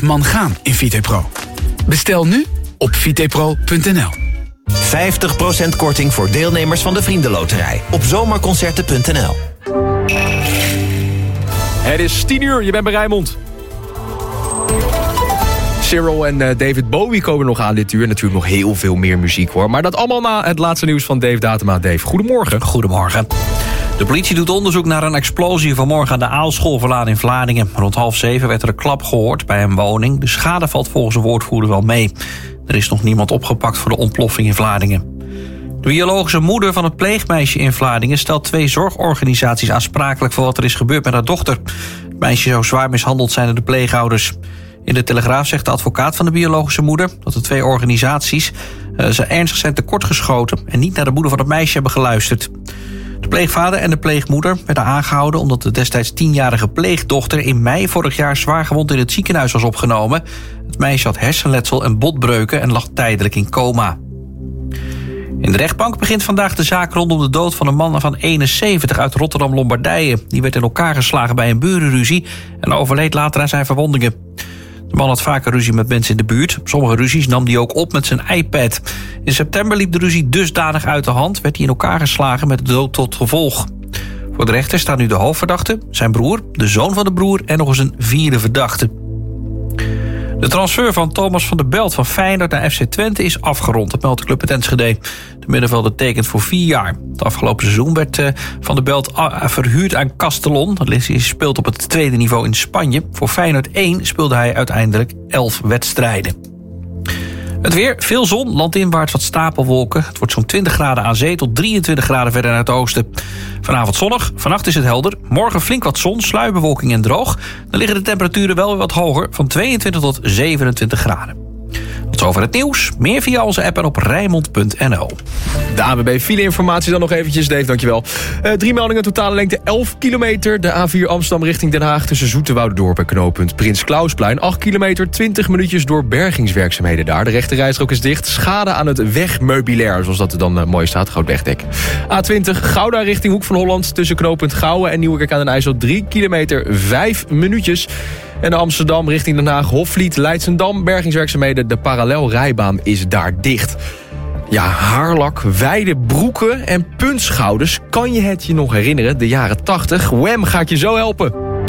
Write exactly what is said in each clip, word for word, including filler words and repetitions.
man gaan in Vitepro. Bestel nu op vitepro punt n l. vijftig procent korting voor deelnemers van de Vriendenloterij op zomerconcerten punt n l. Het is tien uur, je bent bij Rijnmond. Cyril en uh, David Bowie komen nog aan dit uur. Natuurlijk nog heel veel meer muziek hoor. Maar dat allemaal na het laatste nieuws van Dave Datema. Dave, goedemorgen. Goedemorgen. De politie doet onderzoek naar een explosie vanmorgen aan de Aalschoolverlaan in Vlaardingen. Rond half zeven werd er een klap gehoord bij een woning. De schade valt volgens een woordvoerder wel mee. Er is nog niemand opgepakt voor de ontploffing in Vlaardingen. De biologische moeder van het pleegmeisje in Vlaardingen stelt twee zorgorganisaties aansprakelijk voor wat er is gebeurd met haar dochter. Het meisje zou zwaar mishandeld zijn door de pleegouders. In de Telegraaf zegt de advocaat van de biologische moeder dat de twee organisaties uh, ze ernstig zijn tekortgeschoten en niet naar de moeder van het meisje hebben geluisterd. De pleegvader en de pleegmoeder werden aangehouden omdat de destijds tienjarige pleegdochter in mei vorig jaar zwaargewond in het ziekenhuis was opgenomen. Het meisje had hersenletsel en botbreuken en lag tijdelijk in coma. In de rechtbank begint vandaag de zaak rondom de dood van een man van eenenzeventig uit Rotterdam-Lombardije. Die werd in elkaar geslagen bij een burenruzie en overleed later aan zijn verwondingen. De man had vaker ruzie met mensen in de buurt. Sommige ruzies nam hij ook op met zijn iPad. In september liep de ruzie dusdanig uit de hand, werd hij in elkaar geslagen met de dood tot gevolg. Voor de rechter staat nu de hoofdverdachte, zijn broer, de zoon van de broer en nog eens een vierde verdachte. De transfer van Thomas van der Belt van Feyenoord naar F C Twente is afgerond. Dat meldt de club uit Enschede. De middenvelder tekent voor vier jaar. Het afgelopen seizoen werd uh, Van der Belt uh, verhuurd aan Castellon. Dat speelt op het tweede niveau in Spanje. Voor Feyenoord één speelde hij uiteindelijk elf wedstrijden. Het weer, veel zon, landinwaarts wat stapelwolken. Het wordt zo'n twintig graden aan zee tot drieëntwintig graden verder naar het oosten. Vanavond zonnig, vannacht is het helder. Morgen flink wat zon, sluierbewolking en droog. Dan liggen de temperaturen wel weer wat hoger, van tweeëntwintig tot zevenentwintig graden. Tot zover het nieuws. Meer via onze app en op rijnmond punt n l. De A N W B file-informatie dan nog eventjes, Dave, dankjewel. Uh, drie meldingen, totale lengte elf kilometer. De A vier Amsterdam richting Den Haag tussen Zoeterwouderdorp en knooppunt Prins Klausplein. acht kilometer, twintig minuutjes door bergingswerkzaamheden daar. De rechte rijstrook is dicht. Schade aan het wegmeubilair, zoals dat er dan uh, mooi staat. Groot wegdek. A twintig Gouda richting Hoek van Holland tussen knooppunt Gouwen en Nieuwerkerk aan den IJssel. drie kilometer, vijf minuutjes. En de Amsterdam richting Den Haag, Hofvliet, Leidsendam, bergingswerkzaamheden. De parallelrijbaan is daar dicht. Ja, haarlak, wijde broeken en puntschouders. Kan je het je nog herinneren? De jaren tachtig. Wham gaat je zo helpen.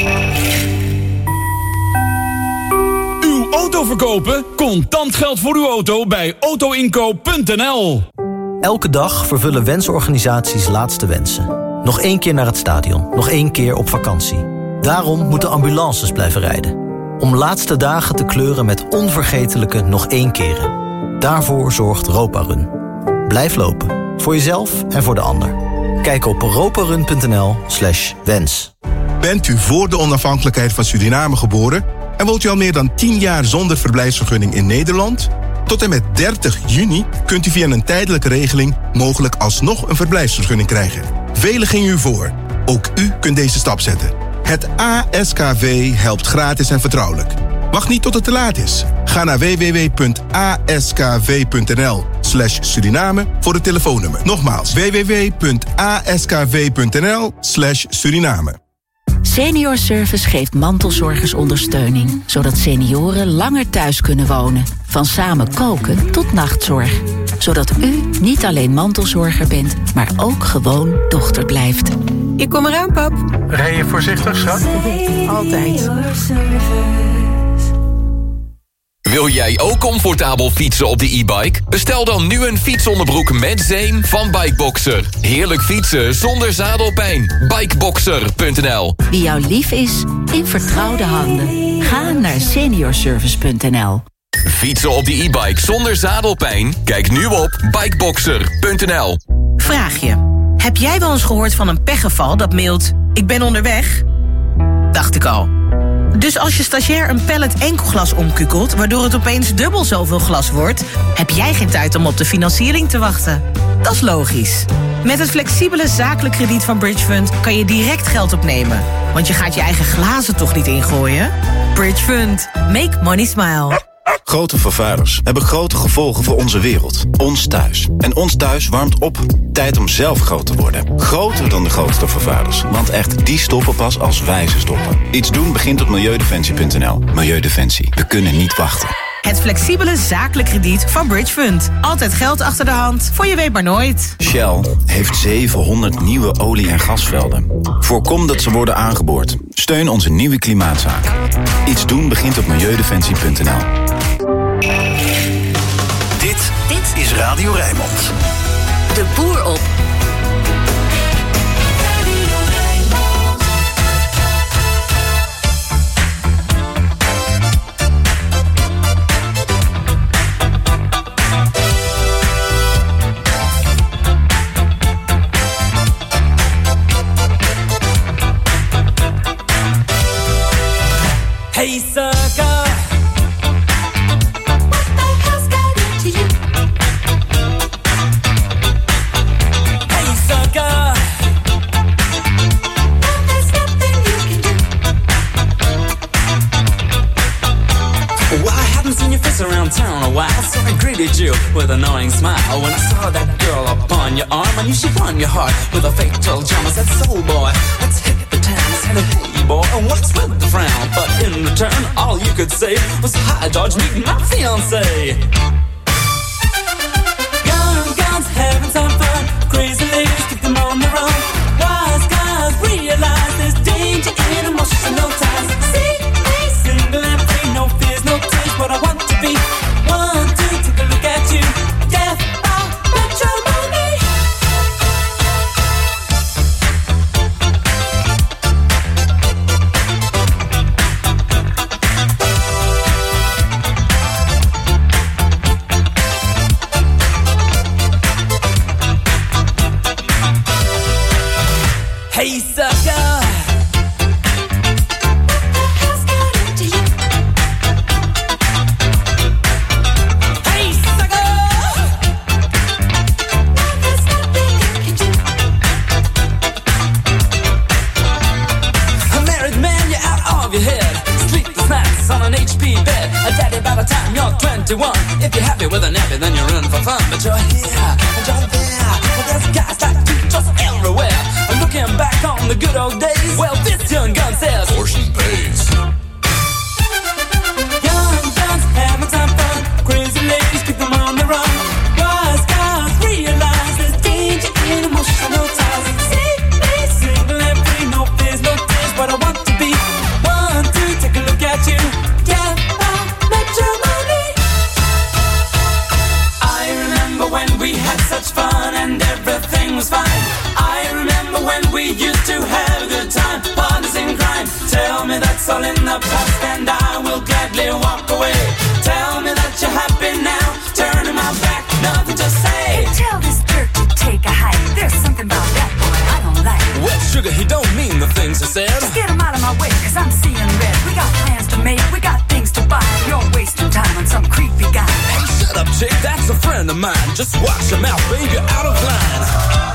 Uw auto verkopen? Contant geld voor uw auto bij auto inkoop punt n l. Elke dag vervullen wensorganisaties laatste wensen. Nog één keer naar het stadion. Nog één keer op vakantie. Daarom moeten ambulances blijven rijden. Om laatste dagen te kleuren met onvergetelijke nog één keren. Daarvoor zorgt Roparun. Blijf lopen. Voor jezelf en voor de ander. Kijk op roparun punt n l slash wens. Bent u voor de onafhankelijkheid van Suriname geboren en woont u al meer dan tien jaar zonder verblijfsvergunning in Nederland? Tot en met dertig juni kunt u via een tijdelijke regeling mogelijk alsnog een verblijfsvergunning krijgen. Velen gingen u voor. Ook u kunt deze stap zetten. Het A S K V helpt gratis en vertrouwelijk. Wacht niet tot het te laat is. Ga naar w w w punt a s k v punt n l slash Suriname voor het telefoonnummer. Nogmaals, w w w punt a s k v punt n l slash Suriname. Senior Service geeft mantelzorgers ondersteuning, zodat senioren langer thuis kunnen wonen. Van samen koken tot nachtzorg. Zodat u niet alleen mantelzorger bent, maar ook gewoon dochter blijft. Ik kom eraan, pap. Rij je voorzichtig, schat? Altijd. Wil jij ook comfortabel fietsen op de e-bike? Bestel dan nu een fietsonderbroek met zeem van Bikeboxer. Heerlijk fietsen zonder zadelpijn. Bikeboxer punt n l. Wie jou lief is, in vertrouwde handen. Ga naar senior service punt n l. Fietsen op de e-bike zonder zadelpijn? Kijk nu op bikeboxer punt n l. Vraag je. Heb jij wel eens gehoord van een pechgeval dat mailt... ik ben onderweg? Dacht ik al. Dus als je stagiair een pallet enkelglas omkukelt... waardoor het opeens dubbel zoveel glas wordt... heb jij geen tijd om op de financiering te wachten. Dat is logisch. Met het flexibele zakelijk krediet van Bridge Fund... kan je direct geld opnemen. Want je gaat je eigen glazen toch niet ingooien? Bridge Fund. Make money smile. Grote vervuilers hebben grote gevolgen voor onze wereld. Ons thuis. En ons thuis warmt op. Tijd om zelf groot te worden. Groter dan de grootste vervuilers. Want echt, die stoppen pas als wij ze stoppen. Iets doen begint op milieudefensie punt n l. Milieudefensie. We kunnen niet wachten. Het flexibele zakelijk krediet van Bridge Fund. Altijd geld achter de hand, voor je weet maar nooit. Shell heeft zevenhonderd nieuwe olie- en gasvelden. Voorkom dat ze worden aangeboord. Steun onze nieuwe klimaatzaak. Iets doen begint op milieudefensie punt n l. Dit, dit is Radio Rijnmond. De boer op. Hey, sucker. Around town a while, so I greeted you with a knowing smile. When I saw that girl upon your arm, I knew she won your heart with a fatal charm. I said, soul boy, let's hit the town. I said, hey boy, what's with the frown? But in return, all you could say was, hi George, meet my fiancé. Young guns having some fun, crazy ladies keep them on the run. Wise guys realize there's danger in emotional ties. See me single and free, no fears, no tears, but I want to be one, two, take a look at you. Death by matrimony. Hey, sucker. twenty-one. If you're happy with a nappy, then you're in for fun. But you're here, and you're there. Well, there's guys like you just everywhere. And looking back on the good old days, well, this young gun says, portion pays. Young guns having some fun. Crazy ladies keep them on the run. Wise guys realize there's danger in emotional ties. See me single and free, no fears, no tears, but I want to be one, two, take a look at you. Yeah, I met your money. When we had such fun and everything was fine. I remember when we used to have a good time, partners in crime. Tell me that's all in the past and I will gladly walk away. Tell me that you're happy now, turning my back, nothing to say. Hey, tell this jerk to take a hike. There's something about that boy I don't like. Well, sugar, he don't mean the things he said. Just get him out of my way, cause I'm seeing red. We got plans to make, we got things to buy. You're wasting time on some creepy guy. Hey, shut up, chick, that's a friend of mine. Just watch your mouth, baby, you're out of line.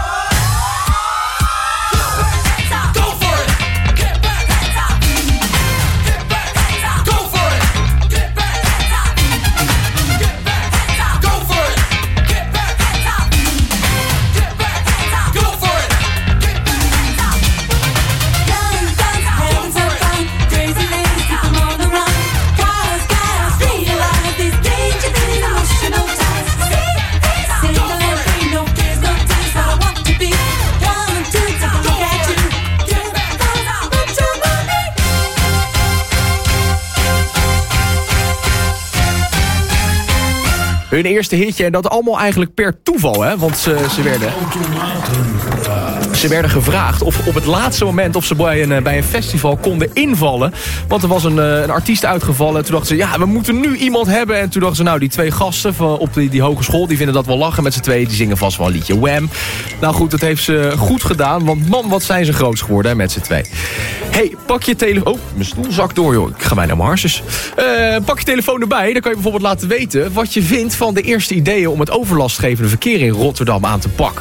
Hun eerste hitje en dat allemaal eigenlijk per toeval, hè? Want ze, ze werden... Ze werden gevraagd of op het laatste moment of ze bij een, bij een festival konden invallen. Want er was een, een artiest uitgevallen. En toen dachten ze, ja, we moeten nu iemand hebben. En toen dachten ze, nou, die twee gasten van, op die, die hogeschool, die vinden dat wel lachen met z'n tweeën. Die zingen vast wel een liedje. Wham! Nou goed, dat heeft ze goed gedaan. Want man, wat zijn ze groots geworden, hè, met z'n twee. Hey, pak je telefoon... Oh, mijn stoel zakt door, joh. Ik ga bijna mijn harses. Uh, pak je telefoon erbij. Dan kan je bijvoorbeeld laten weten wat je vindt van de eerste ideeën om het overlastgevende verkeer in Rotterdam aan te pakken.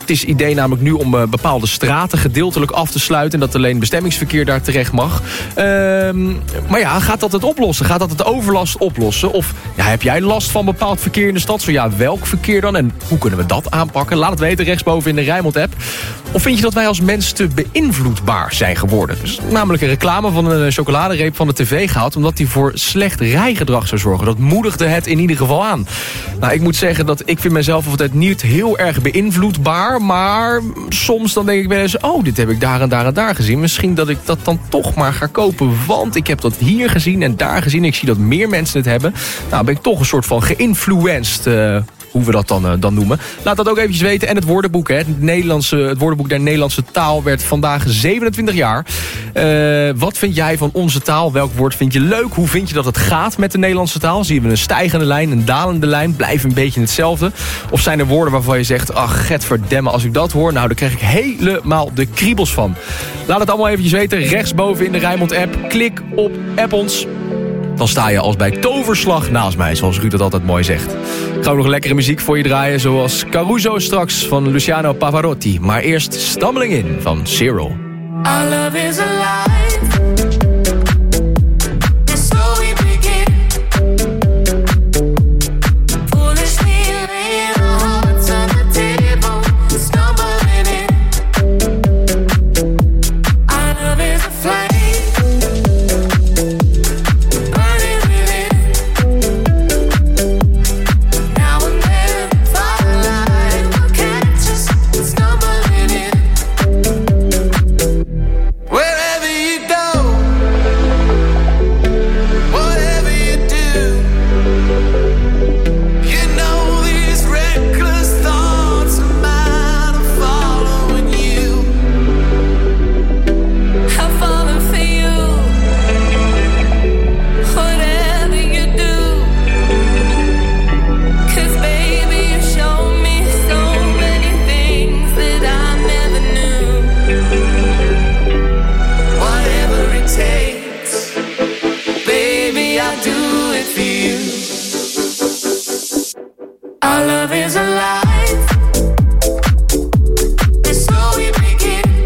Het is idee namelijk nu om uh, bepaalde straten gedeeltelijk af te sluiten... en dat alleen bestemmingsverkeer daar terecht mag. Uh, maar ja, gaat dat het oplossen? Gaat dat het overlast oplossen? Of ja, heb jij last van bepaald verkeer in de stad? Zo ja, welk verkeer dan? En hoe kunnen we dat aanpakken? Laat het weten rechtsboven in de Rijnmond-app. Of vind je dat wij als mens te beïnvloedbaar zijn geworden? Dus namelijk een reclame van een chocoladereep van de tv gehaald... omdat die voor slecht rijgedrag zou zorgen. Dat moedigde het in ieder geval aan. Nou, ik moet zeggen dat ik vind mezelf altijd niet heel erg beïnvloedbaar... maar soms dan denk ik wel eens... oh, dit heb ik daar en daar en daar gezien. Misschien dat ik dat dan toch maar ga kopen... want ik heb dat hier gezien en daar gezien. Ik zie dat meer mensen het hebben. Nou, ben ik toch een soort van geïnfluenced... Uh, hoe we dat dan, uh, dan noemen. Laat dat ook eventjes weten. En het woordenboek, hè. Het, Nederlandse, het woordenboek der Nederlandse taal werd vandaag zevenentwintig jaar. Uh, wat vind jij van onze taal? Welk woord vind je leuk? Hoe vind je dat het gaat met de Nederlandse taal? Zien we een stijgende lijn, een dalende lijn? Blijft een beetje hetzelfde? Of zijn er woorden waarvan je zegt... ach, getverdemme, als ik dat hoor... nou, daar krijg ik helemaal de kriebels van. Laat het allemaal eventjes weten. Rechtsboven in de Rijnmond-app. Klik op App ons. Dan sta je als bij toverslag naast mij, zoals Ruud dat altijd mooi zegt. Gaan we nog lekkere muziek voor je draaien, zoals Caruso straks van Luciano Pavarotti. Maar eerst Stumbling In van Zero. Our love is alive. It's so we begin. Foolishly laying our hearts on the table, stumbling in. Our love is a flame. Our love is alive. It's so we begin.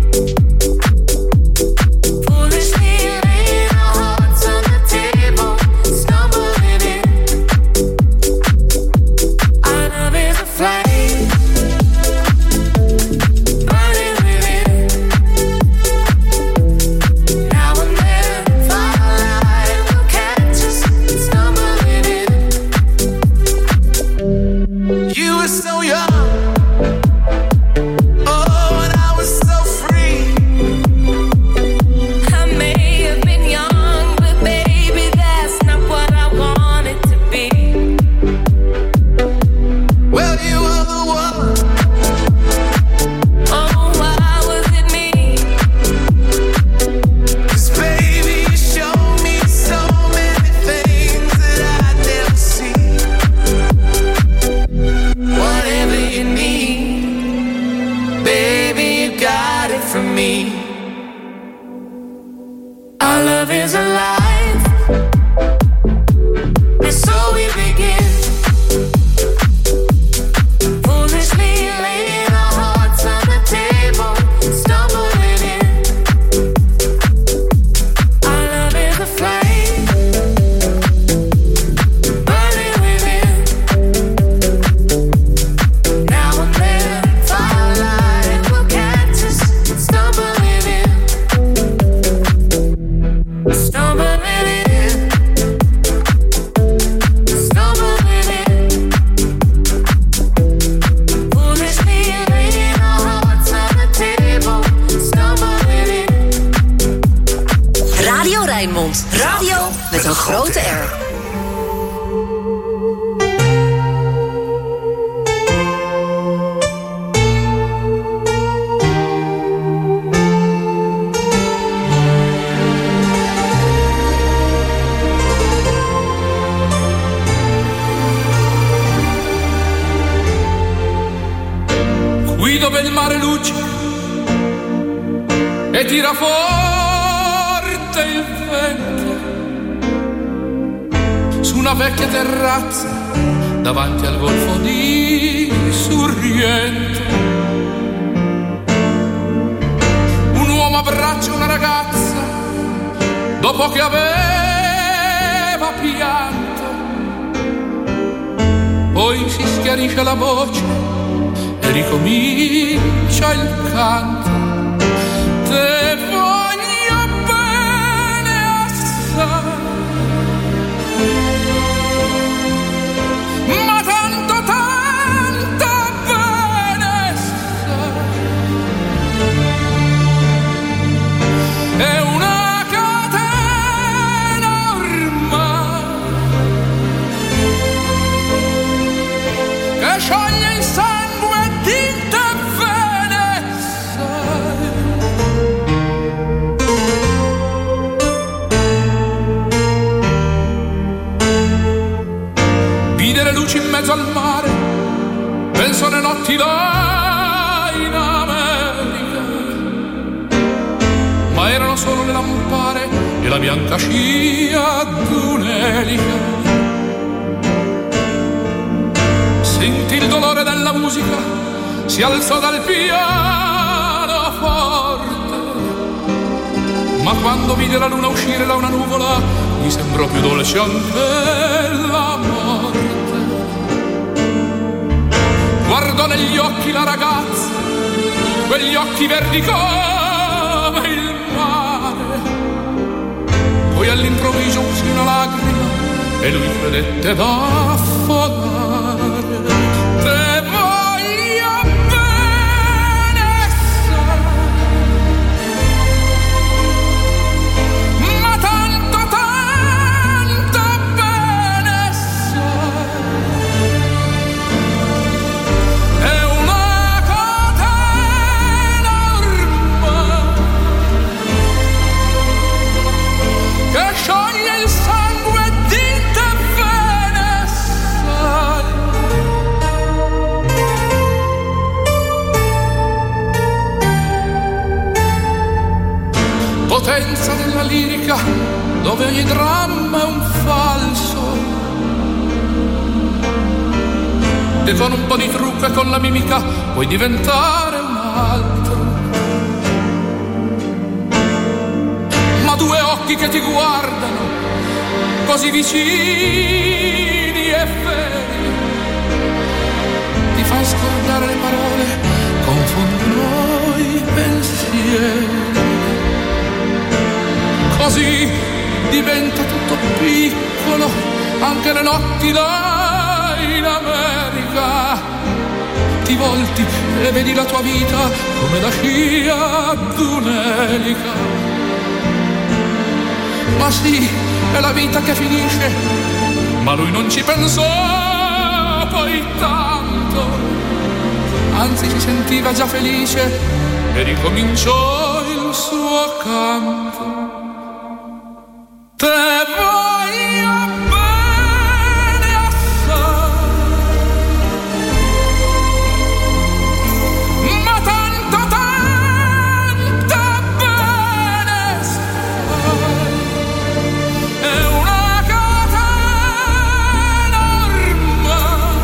Foolishly laying our hearts on the table, stumbling in. Our love is a flame, burning within. Now and then, firelight will catch us stumbling in. You were so young, oh, and I was so free. I may have been young, but baby, that's not what I wanted to be. Well, you were the one. Oh, why was it me? 'Cause baby, you showed me so many things that I'd never seen. Whatever you need, baby, you got it from me. Our love is alive. And so we begin. Foolishly laying our hearts on the table, stumbling in. Our love is a flame, burning within. Now and then, firelight will catch us stumbling in, stumbling in, stumbling in. Foolishly laying our hearts on the table, stumbling in. Radio Rijnmond. Radio met een grote R. Guido per il mare luce e tira forte il vento su una vecchia terrazza davanti al golfo di Sorrento. braccia una ragazza dopo che aveva pianto. Poi si schiarisce la voce e ricomincia il canto. Te voglio bene assai, ma tanto tanto bene sai. È una catena ormai che scioglie il sangue di te bene sai. Vide le luci in mezzo al mare, penso alle notti là in America, ma erano solo le lampare e la bianca scia d'un'elica. Sentì il dolore della musica, si alzò dal pianoforte, ma quando vide la luna uscire da una nuvola gli sembrò più dolce anche la morte. Guardò negli occhi la ragazza, quegli occhi verdi come il mare, poi all'improvviso uscì una lacrima e lui credette d'affogare. Te voglio bene assai, ma tanto tanto bene sai. È una catena ormai che scioglie il sangue di te bene sai. Potenza della lirica, dove ogni dramma è un falso, e con un po' di trucco e con la mimica puoi diventare un altro. Ma due occhi che ti guardano così vicini e veri ti fanno scordare le parole, confondono i pensieri. Così diventa tutto piccolo, anche le notti là in America. Ti volti e vedi la tua vita come la scia d'un'elica. Ma sì, è la vita che finisce, ma lui non ci pensò poi tanto. Anzi, si sentiva già felice e ricominciò il suo canto. Te voglio bene assai, ma tanto tanto bene sai. È una catena ormai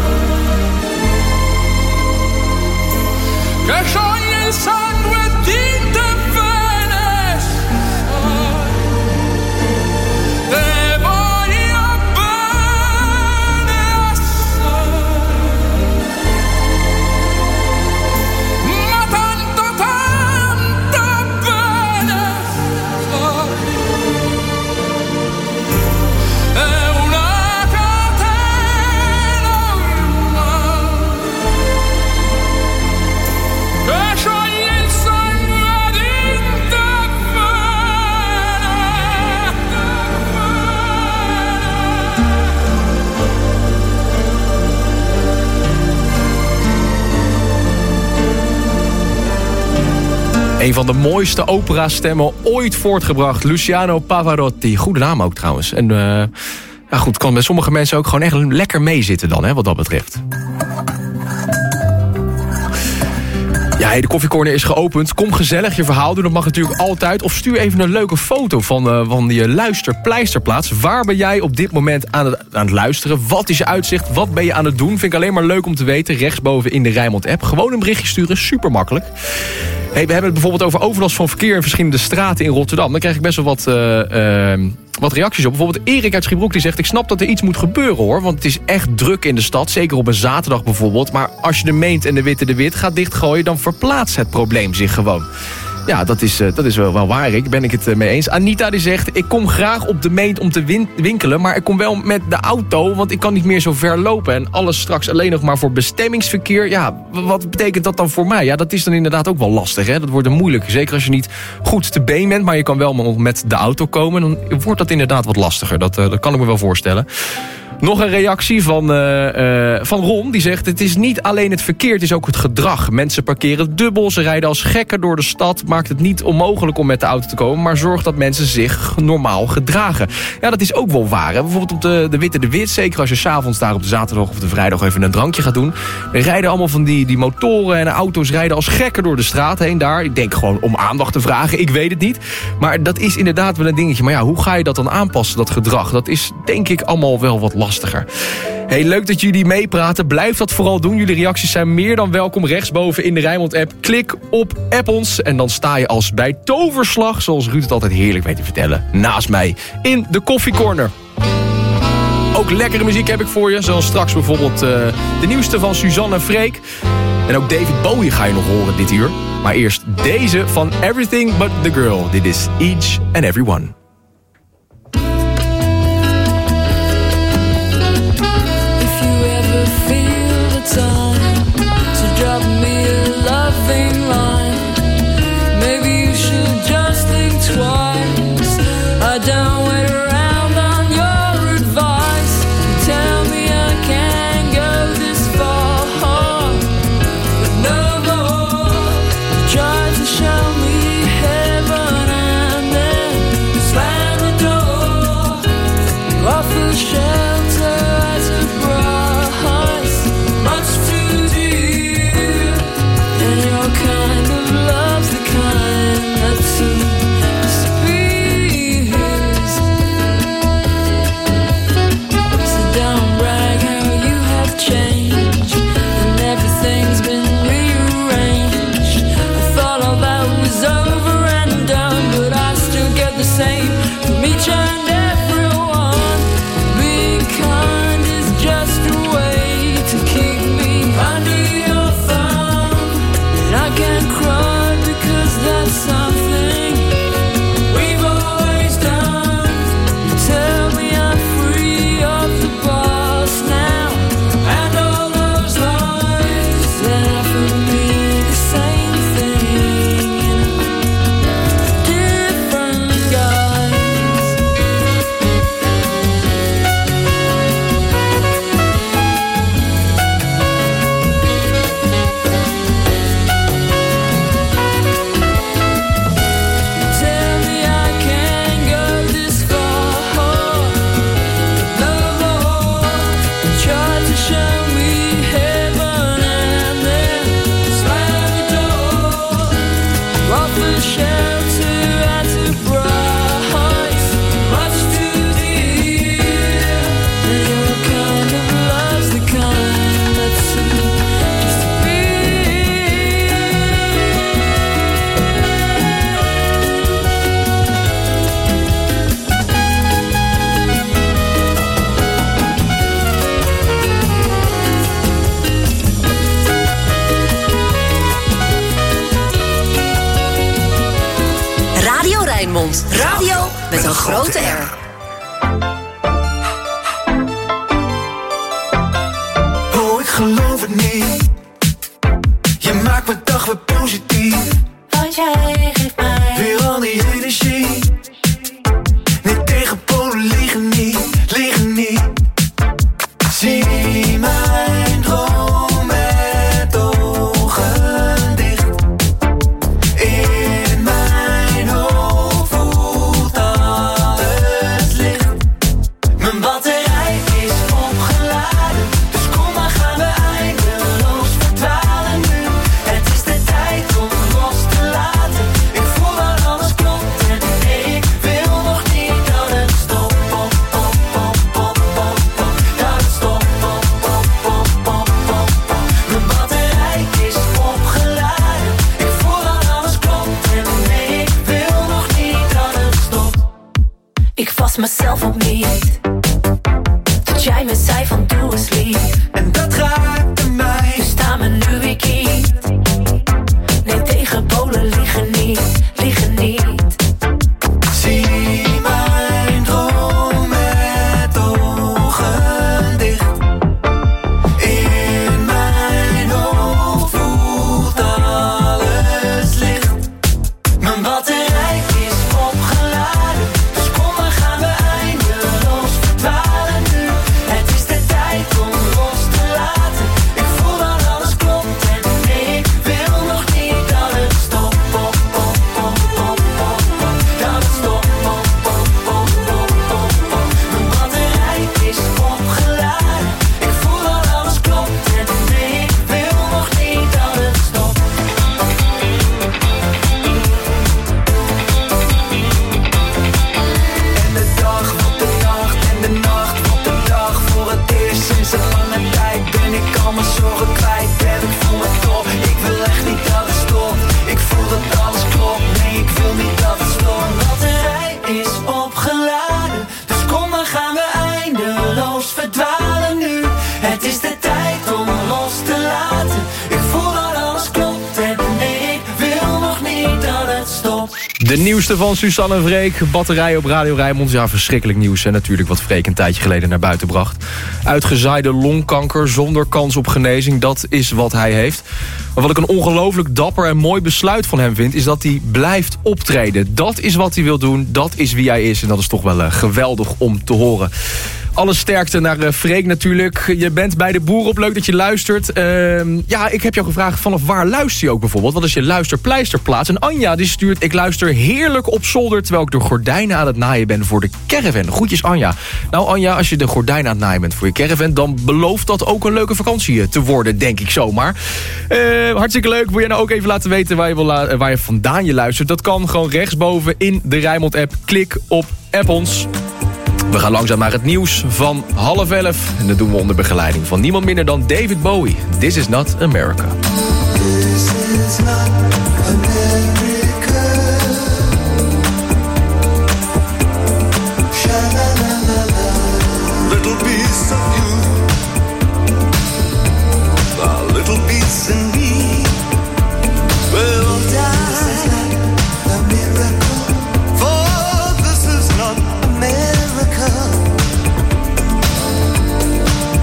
che scioglie il sangue di te bene sai. Te voglio bene assai, ma tanto tanto bene sai. È una catena ormai che scioglie il sangue di te Een van de mooiste operastemmen ooit voortgebracht. Luciano Pavarotti. Goede naam ook trouwens. En uh, ja goed, kan met sommige mensen ook gewoon echt lekker meezitten dan, hè, wat dat betreft. Ja, hey, de koffiecorner is geopend. Kom gezellig je verhaal doen, dat mag natuurlijk altijd. Of stuur even een leuke foto van, uh, van die luisterpleisterplaats. Waar ben jij op dit moment aan het, aan het luisteren? Wat is je uitzicht? Wat ben je aan het doen? Vind ik alleen maar leuk om te weten. Rechtsboven in de Rijnmond app. Gewoon een berichtje sturen, super makkelijk. Hey, we hebben het bijvoorbeeld over overlast van verkeer in verschillende straten in Rotterdam. Dan krijg ik best wel wat, uh, uh, wat reacties op. Bijvoorbeeld Erik uit Schiebroek die zegt... ik snap dat er iets moet gebeuren hoor, want het is echt druk in de stad. Zeker op een zaterdag bijvoorbeeld. Maar als je de Meent en de Witte de Wit gaat dichtgooien... dan verplaatst het probleem zich gewoon. Ja, dat is, uh, dat is wel, wel waar, ik ben ik het uh, mee eens. Anita die zegt, ik kom graag op de Meent om te win- winkelen... maar ik kom wel met de auto, want ik kan niet meer zo ver lopen... en alles straks alleen nog maar voor bestemmingsverkeer. Ja, wat betekent dat dan voor mij? Ja, dat is dan inderdaad ook wel lastig, hè? Dat wordt dan moeilijk. Zeker als je niet goed te been bent, maar je kan wel met de auto komen... dan wordt dat inderdaad wat lastiger. Dat, uh, dat kan ik me wel voorstellen. Nog een reactie van, uh, uh, van Ron, die zegt... het is niet alleen het verkeer, het is ook het gedrag. Mensen parkeren dubbel, ze rijden als gekken door de stad... maakt het niet onmogelijk om met de auto te komen... maar zorgt dat mensen zich normaal gedragen. Ja, dat is ook wel waar. Hè? Bijvoorbeeld op de, de Witte de Wit, zeker als je 's avonds daar op de zaterdag... of de vrijdag even een drankje gaat doen... er rijden allemaal van die, die motoren en auto's rijden als gekken door de straat heen daar. Ik denk gewoon om aandacht te vragen, ik weet het niet. Maar dat is inderdaad wel een dingetje. Maar ja, hoe ga je dat dan aanpassen, dat gedrag? Dat is denk ik allemaal wel wat lastiger. Hey, leuk dat jullie meepraten. Blijf dat vooral doen. Jullie reacties zijn meer dan welkom. Rechtsboven in de Rijnmond-app. Klik op App ons. En dan sta je als bij toverslag, zoals Ruud het altijd heerlijk weet te vertellen, naast mij in de koffiecorner. Ook lekkere muziek heb ik voor je. Zoals straks bijvoorbeeld uh, de nieuwste van Suzanne Freek. En ook David Bowie ga je nog horen dit uur. Maar eerst deze van Everything But The Girl. Dit is Each and Every One. Radio met een grote R. Oh, ik geloof het niet. Je maakt mijn dag weer positief. Want jij geeft mij weer al die energie. Nee, tegen polen liggen niet, liggen niet. Zie mijn droom met ogen dicht. In mijn hoofd voelt alles licht. Mijn batterij is opgeladen, dus kom maar gaan we eindeloos verdwalen nu. Het is de tijd om los te laten. Ik voel dat alles klopt en ik wil nog niet dat het stopt. Pop, pop, pop, pop, pop, pop. Dat het stopt. Pop, pop, pop, pop, pop, pop. Mijn batterij is opgeladen. Ik voel dat alles jij me zei van doe eens lief. En dat raakte mij. Dus sta me nu weer kiet. Nee, tegen Polen liggen niet, liggen niet. Zie mijn droom met ogen dicht. In mijn hoofd voelt alles licht. Mijn batterij is opgeladen, dus kom maar gaan we eindeloos verdwalen nu. Het is de tijd om los te laten. Ik voel dat alles klopt en ik wil nog niet dat het stopt. Pop, pop, pop, pop, pop, pop. Dat het stopt. Pop, pop, pop, pop, pop, pop. Mijn batterij is opgeladen. Ik voel dat alles klopt en ik wil nog niet dat het stopt. En de dag wordt de nacht en de nacht wordt de dag. Voor het eerst sinds een lange tijd ben ik al mijn zorgen kwijt. En ik voel me top, ik wil echt niet dat het stopt. Ik voel dat alles klopt, nee ik wil niet dat het stopt. Mijn batterij is opgeladen, dus kom dan gaan we eindeloos verdwalen nu. Het is de tijd om los te laten. Ik voel dat alles klopt en ik wil nog niet dat het stopt. De nieuwste van Suzanne Vreek, batterij op Radio Rijnmond. Ja, verschrikkelijk nieuws en natuurlijk wat Vreek een tijdje geleden naar buiten bracht. Uitgezaaide longkanker zonder kans op genezing, dat is wat hij heeft. Maar wat ik een ongelooflijk dapper en mooi besluit van hem vind, is dat hij blijft optreden. Dat is wat hij wil doen, dat is wie hij is en dat is toch wel uh, geweldig om te horen. Alle sterkte naar uh, Freek natuurlijk. Je bent bij de Boer op, leuk dat je luistert. Uh, ja, ik heb jou gevraagd vanaf waar luister je ook bijvoorbeeld? Wat is je luisterpleisterplaats? En Anja die stuurt, ik luister heerlijk op zolder terwijl ik de gordijnen aan het naaien ben voor de caravan. Groetjes Anja. Nou Anja, als je de gordijnen aan het naaien bent voor je caravan, dan belooft dat ook een leuke vakantie te worden, denk ik zomaar. Uh, hartstikke leuk. Wil jij nou ook even laten weten waar je, wil la- waar je vandaan je luistert? Dat kan gewoon rechtsboven in de Rijnmond app. Klik op app ons. We gaan langzaam naar het nieuws van half elf. En dat doen we onder begeleiding van niemand minder dan David Bowie. This is not America. This is not America. Sha-la-la-la-la. Little piece of you, a little piece in me, will die. This is not a miracle, for this is not America.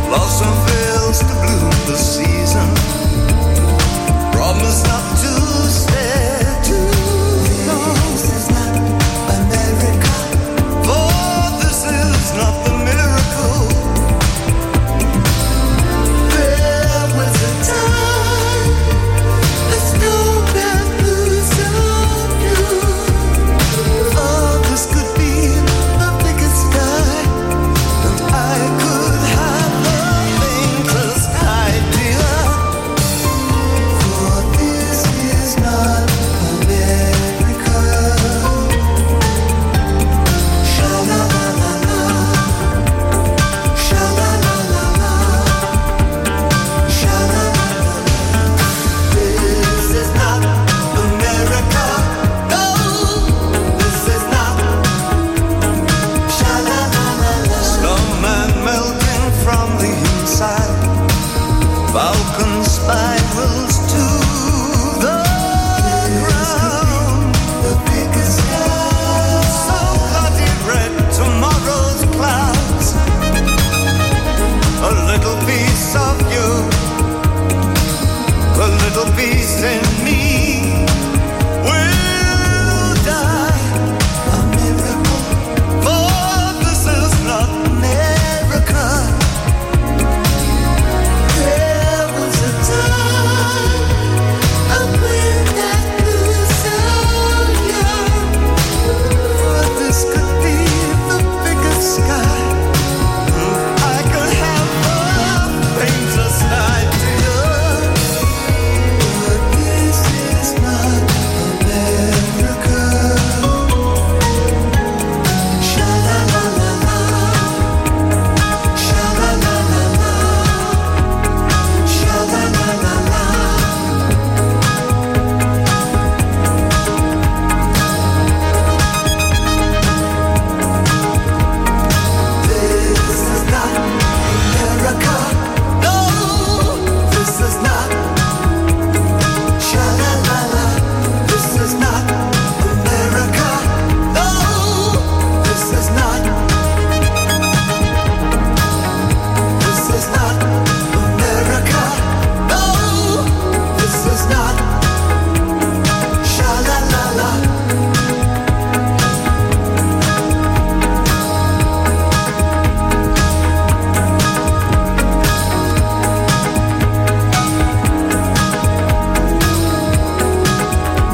Blossom fails to bloom this season. Promise not to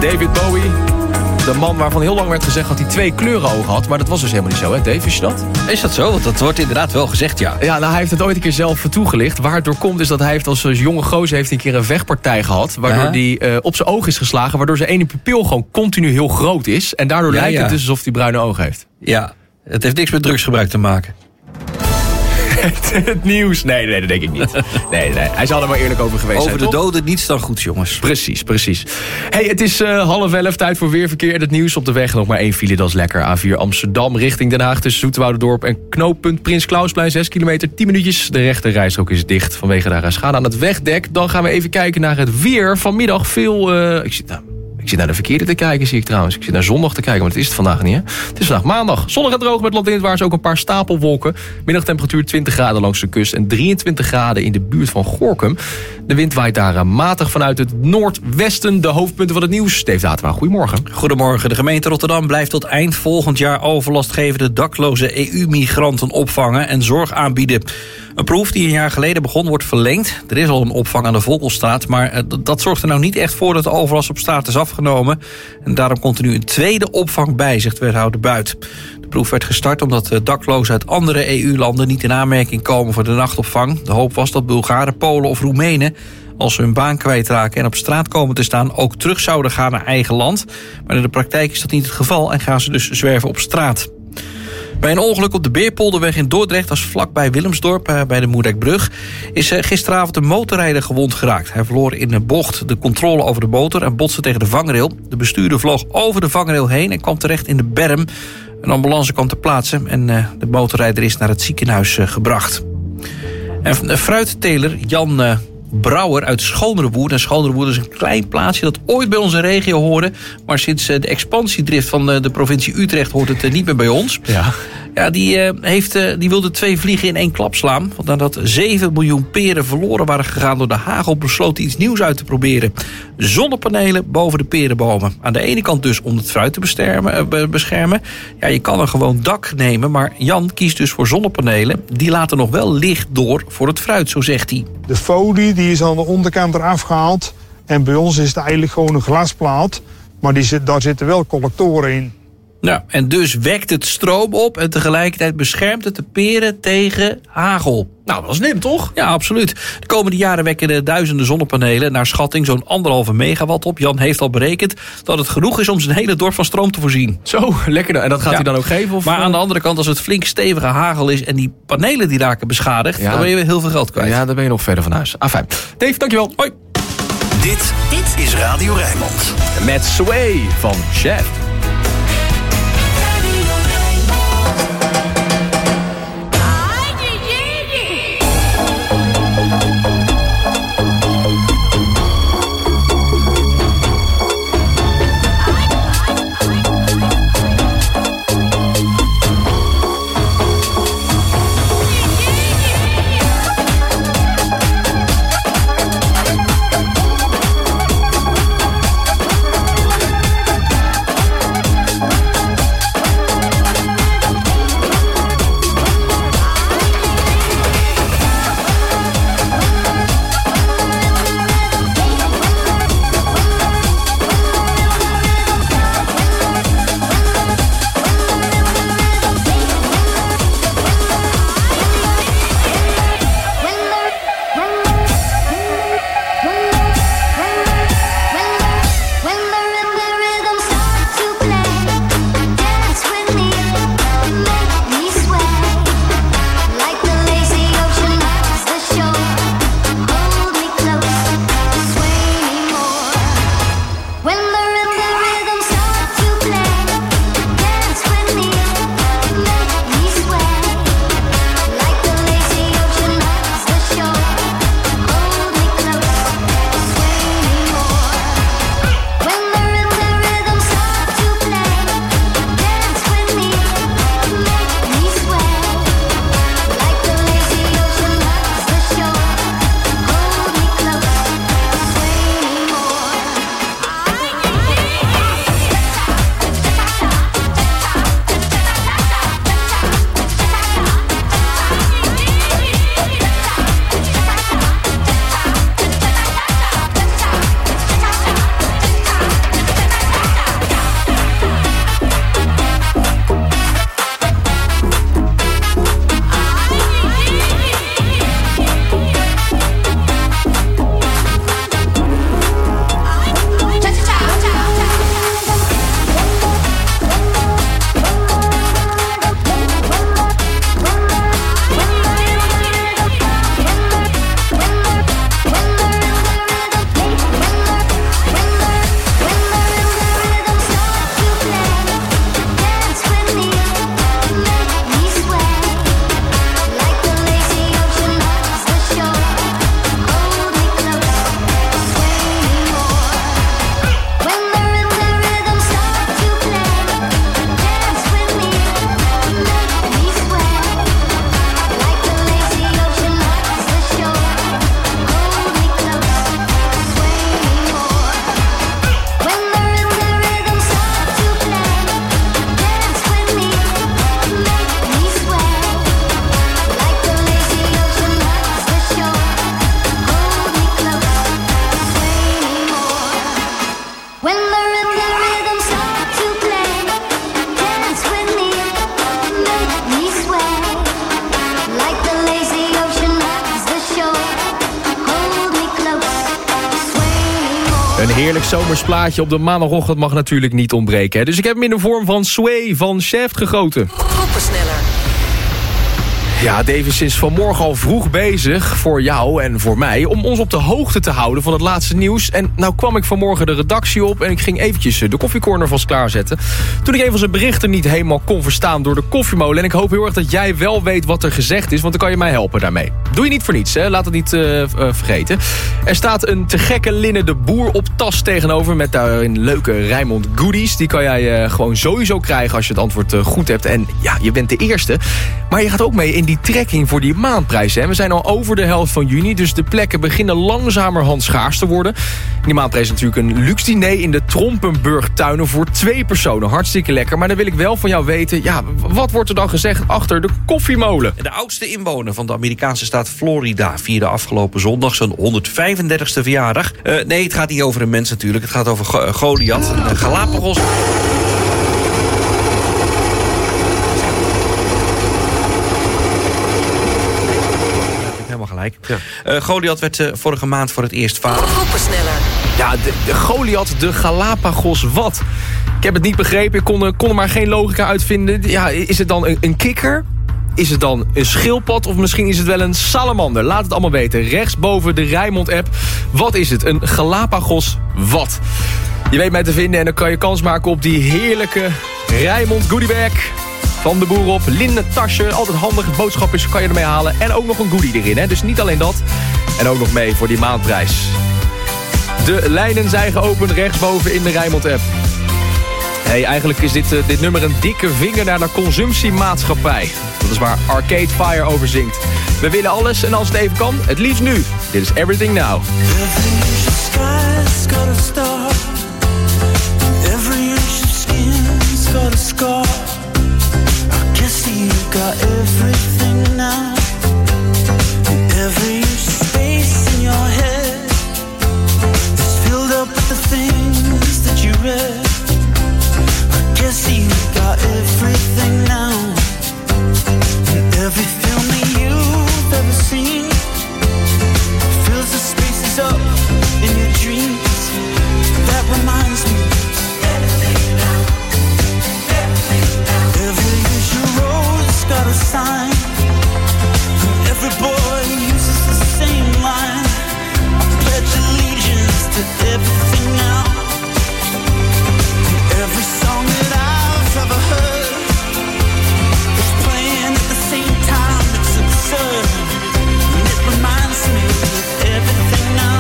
David Bowie. De man waarvan heel lang werd gezegd dat hij twee kleuren ogen had. Maar dat was dus helemaal niet zo, hè Dave? Wist je dat? Is dat zo? Want dat wordt inderdaad wel gezegd, ja. Ja, nou, hij heeft het ooit een keer zelf toegelicht. Waar het door komt is dat hij heeft als jonge gozer heeft een keer een vechtpartij gehad. Waardoor hij uh, op zijn oog is geslagen. Waardoor zijn ene pupil gewoon continu heel groot is. En daardoor ja, lijkt ja. het dus alsof hij bruine ogen heeft. Ja, het heeft niks met drugsgebruik te maken. Het nieuws. Nee, nee, dat denk ik niet. Nee, nee. Hij zal er maar eerlijk over geweest over zijn. Over de toch? doden niets dan goed, jongens. Precies, precies. Hey, het is uh, half elf, tijd voor weerverkeer en het nieuws op de weg. Nog maar één file, dat is lekker. A vier Amsterdam richting Den Haag tussen Zoeterwouderdorp en knooppunt Prins Klausplein. zes kilometer, tien minuutjes. De rechte rijstrook is dicht vanwege daar schade aan het wegdek. Dan gaan we even kijken naar het weer. Vanmiddag veel... Uh, ik zit nou... Ik zit naar de verkeerde te kijken, zie ik trouwens. Ik zit naar zondag te kijken, maar het is het vandaag niet, hè? Het is vandaag maandag. Zonnig en droog met landinwaarts ook een paar stapelwolken. Middagtemperatuur twintig graden langs de kust en drieëntwintig graden in de buurt van Gorinchem. De wind waait daar matig vanuit het noordwesten. De hoofdpunten van het nieuws. Steve Datema, goedemorgen. Goedemorgen. De gemeente Rotterdam blijft tot eind volgend jaar overlastgevende dakloze E U-migranten opvangen en zorg aanbieden. Een proef die een jaar geleden begon wordt verlengd. Er is al een opvang aan de Volkelstraat, maar dat zorgt er nou niet echt voor dat de overlast op straat is afgenomen. En daarom komt er nu een tweede opvang bij, zegt wethouder Buit. De proef werd gestart omdat daklozen uit andere E U-landen niet in aanmerking komen voor de nachtopvang. De hoop was dat Bulgaren, Polen of Roemenen, als ze hun baan kwijtraken en op straat komen te staan, ook terug zouden gaan naar eigen land. Maar in de praktijk is dat niet het geval en gaan ze dus zwerven op straat. Bij een ongeluk op de Beerpolderweg in Dordrecht, als vlakbij Willemsdorp bij de Moerdijkbrug, is gisteravond een motorrijder gewond geraakt. Hij verloor in een bocht de controle over de motor en botste tegen de vangrail. De bestuurder vloog over de vangrail heen en kwam terecht in de berm. Een ambulance kwam ter plaatse en de motorrijder is naar het ziekenhuis gebracht. En fruitteler Jan Uh, Brouwer uit Schoonrewoerd. En Schoonrewoerd is een klein plaatsje dat ooit bij onze regio hoorde, maar sinds de expansiedrift van de provincie Utrecht hoort het niet meer bij ons. Ja, ja die, uh, heeft, uh, die wilde twee vliegen in één klap slaan. Want nadat zeven miljoen peren verloren waren gegaan door de hagel, besloot hij iets nieuws uit te proberen. Zonnepanelen boven de perenbomen. Aan de ene kant dus om het fruit te beschermen, uh, beschermen. Ja, je kan een gewoon dak nemen, maar Jan kiest dus voor zonnepanelen. Die laten nog wel licht door voor het fruit, zo zegt hij. De folie die is aan de onderkant eraf gehaald. En bij ons is het eigenlijk gewoon een glasplaat. Maar die zit, daar zitten wel collectoren in. Nou, en dus wekt het stroom op en tegelijkertijd beschermt het de peren tegen hagel. Nou, dat is neem, toch? Ja, absoluut. De komende jaren wekken de duizenden zonnepanelen naar schatting zo'n anderhalve megawatt op. Jan heeft al berekend dat het genoeg is om zijn hele dorp van stroom te voorzien. Zo, lekker. En dat gaat ja. hij dan ook geven? Of? Maar aan de andere kant, als het flink stevige hagel is en die panelen die raken beschadigd, ja. dan ben je weer heel veel geld kwijt. Ja, dan ben je nog verder van huis. Ah, fijn. Dave, dankjewel. Hoi. Dit, dit is Radio Rijnmond. Met Sway van Chef. Een heerlijk zomers plaatje op de maandagochtend mag natuurlijk niet ontbreken. Hè? Dus ik heb hem in de vorm van Sway van Shaft gegoten. Groepensneller. Ja, Davis is vanmorgen al vroeg bezig voor jou en voor mij om ons op de hoogte te houden van het laatste nieuws. En nou kwam ik vanmorgen de redactie op en ik ging eventjes de koffiecorner vast klaarzetten. Toen ik een van zijn berichten niet helemaal kon verstaan door de koffiemolen. En ik hoop heel erg dat jij wel weet wat er gezegd is, want dan kan je mij helpen daarmee. Doe je niet voor niets, hè? Laat het niet uh, uh, vergeten. Er staat een te gekke Linne de Boer op tas tegenover met daarin leuke Rijnmond goodies. Die kan jij uh, gewoon sowieso krijgen als je het antwoord uh, goed hebt. En ja, je bent de eerste. Maar je gaat ook mee in die trekking voor die maandprijs. Hè? We zijn al over de helft van juni, dus de plekken beginnen langzamerhand schaars te worden. Die maandprijs is natuurlijk een luxe diner in de Trompenburgtuinen voor twee personen. Hartstikke lekker, maar dan wil ik wel van jou weten, ja, wat wordt er dan gezegd achter de koffiemolen? De oudste inwoner van de Amerikaanse staat Florida vierde afgelopen zondag zijn honderdvijfendertigste verjaardag. Uh, nee, het gaat niet over een mens natuurlijk, het gaat over Go- Goliath, een uh, Galapagos. Ja. Uh, Goliath werd uh, vorige maand voor het eerst vader. Groepensneller. Ja, de, de Goliath, de Galapagos, wat? Ik heb het niet begrepen, ik kon, uh, kon er maar geen logica uitvinden. Ja, is het dan een, een kikker? Is het dan een schildpad? Of misschien is het wel een salamander? Laat het allemaal weten. Rechtsboven de Rijnmond-app. Wat is het? Een Galapagos wat? Je weet mij te vinden en dan kan je kans maken op die heerlijke Rijnmond goodiebag. Van de boer op, linnen tasje, altijd handig, boodschapjes kan je ermee halen. En ook nog een goodie erin, hè? Dus niet alleen dat. En ook nog mee voor die maandprijs. De lijnen zijn geopend rechtsboven in de Rijnmond-app. Hey, eigenlijk is dit, uh, dit nummer een dikke vinger naar de consumptiemaatschappij. Dat is waar Arcade Fire over zingt. We willen alles en als het even kan, het liefst nu. Dit is Everything Now. You got everything now. Every space in your head is filled up with the things that you read. I guess you got everything now. And every film that you've ever seen fills the spaces up in your dreams. That reminds me. Everything now. Everything now. Every got a sign, and every boy uses the same line. I pledge allegiance to everything now. And every song that I've ever heard is playing at the same time. It's absurd, and it reminds me of everything now.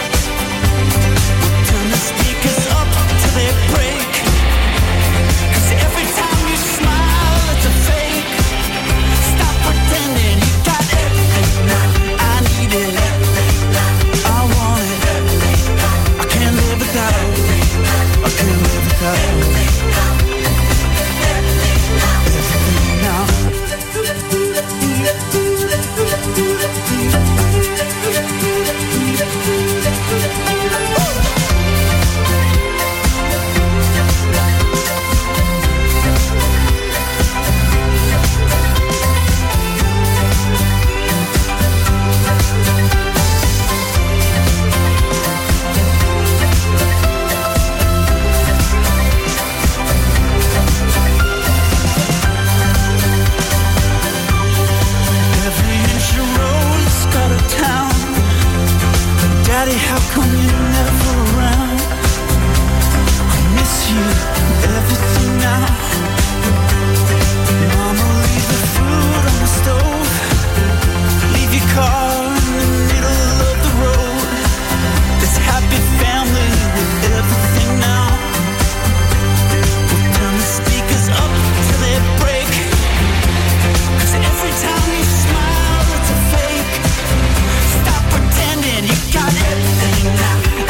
We'll turn the speakers up till they break, 'cause every time you smile it's a fake. Pretending you got everything now. I need it, I want it. I can't live without it. I can't live without it. Everything now. Daddy, how come you're never around? I miss you, everything now. Mama, leave the food on the stove. Leave your car in the middle of the road. This happy family with everything now. We'll turn the speakers up till they break. 'Cause every time you smile, it's a fake. Stop pretending you got everything now.